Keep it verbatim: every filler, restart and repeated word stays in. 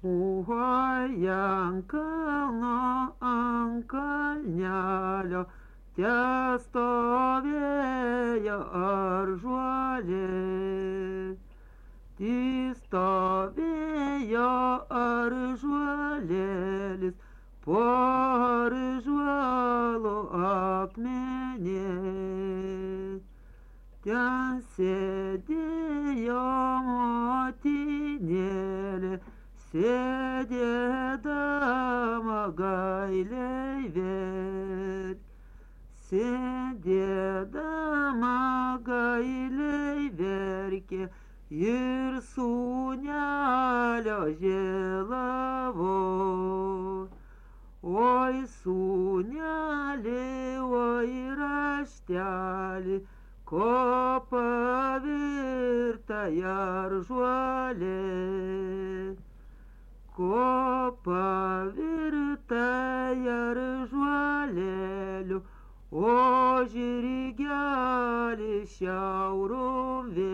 Oi, ant kalno, ant kalnelio, te stovėjo aržuolė. Ti stovėjo aržuolėlis po aržuolo akmenė. Ten sėdėjo motinėlė, sėdėdama gailiai verkė. Sėdėdama gailiai verkė ir sūnelio žėlavo. Oi sūnelį, oi raštelį, ko pavirta aržuolė. Ko pavirta aržuolėliu, o žirgelį šiaurum vėl.